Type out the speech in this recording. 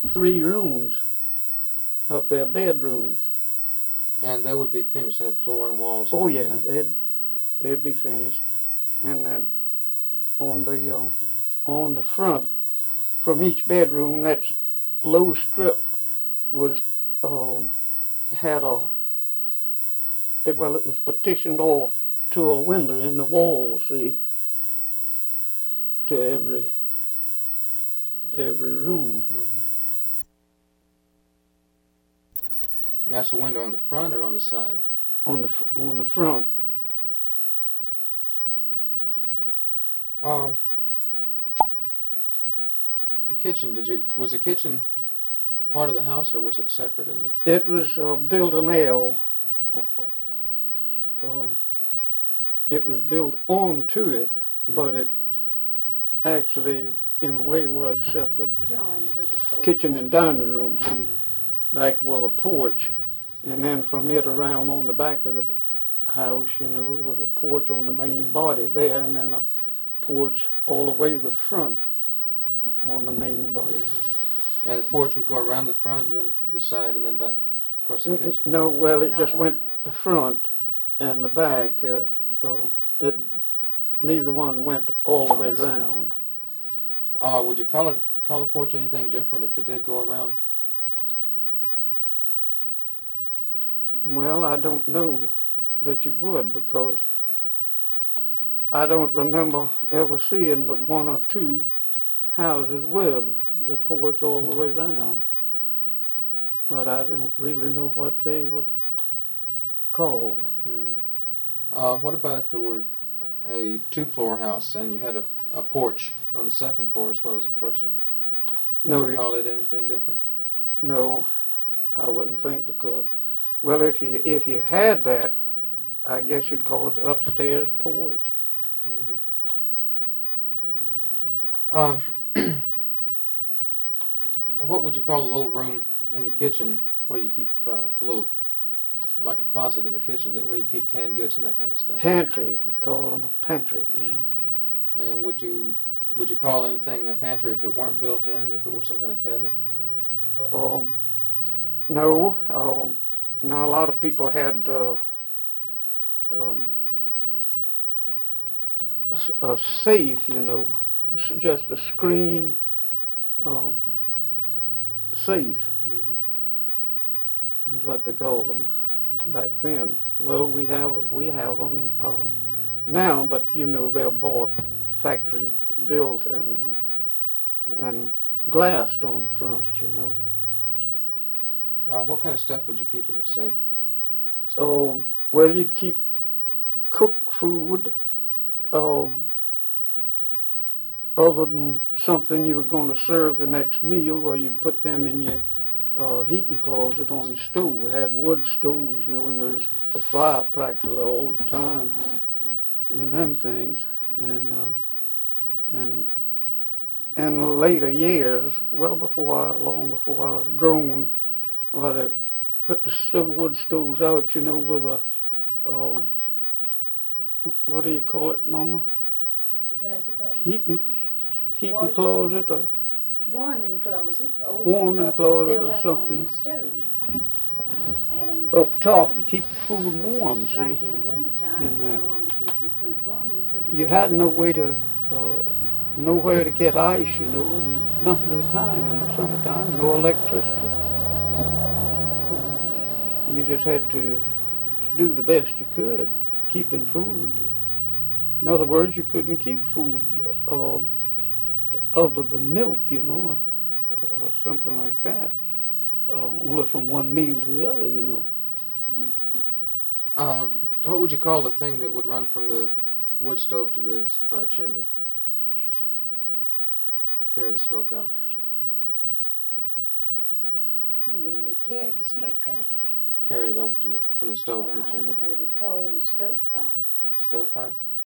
3 rooms up there, bedrooms. And that would be finished, have floor and walls? Oh yeah, they'd be finished. And then on the front, from each bedroom, that low strip was had a it was partitioned off to a window in the wall. See, to every room. Mm-hmm. That's a window on the front or on the side? On the front. The kitchen. Was the kitchen part of the house, or was it separate in the? It was built an L. It was built onto it, but it actually, in a way, was separate. Kitchen and dining room, see, like with a porch, and then from it around on the back of the house, there was a porch on the main body there, and then a porch all the way to the front on the main body. And the porch would go around the front and then the side and then back across the kitchen? No, well, it just went the front and the back. Neither one went all the way around. Would you call the porch anything different if it did go around? Well, I don't know that you would, because I don't remember ever seeing but 1 or 2 houses with the porch all the way around. But I don't really know what they were called. What about if it were a 2-floor house and you had a porch on the 2nd floor as well as the first one? Would you call it anything different? No, I wouldn't think, because, well, if you had that, I guess you'd call it the upstairs porch. What would you call a little room in the kitchen where you keep a little, like a closet in the kitchen, where you keep canned goods and that kind of stuff? Pantry, we call them a pantry. Yeah. And would you call anything a pantry if it weren't built in, if it were some kind of cabinet? No. Now a lot of people had a safe, just a screen safe. Is what they called them back then. Well, we have them now, but they're bought factory built and glassed on the front. What kind of stuff would you keep in the safe? Oh, well, you'd keep cooked food, other than something you were going to serve the next meal, or you'd put them in your heating closet on your stove. We had wood stoves, and there was a fire practically all the time in them things. And in later years, long before I was grown, well, they put the wood stoves out, with a, what do you call it, Mama? Heating closet, or warming closet. Warming closet or something. And up top to keep the food warm, see. like in the wintertime, And, if you wanted to keep your food warm, you put it You in had the no way to, nowhere to get ice, and nothing at the time in the summertime, no electricity. You just had to do the best you could, keeping food. In other words, you couldn't keep food other than milk, or something like that, only from one meal to the other, What would you call the thing that would run from the wood stove to the chimney? Carry the smoke out. You mean they carried the smoke out? Carry it over from the stove Well, to the chimney. I heard it called a stovepipe. Stovepipe?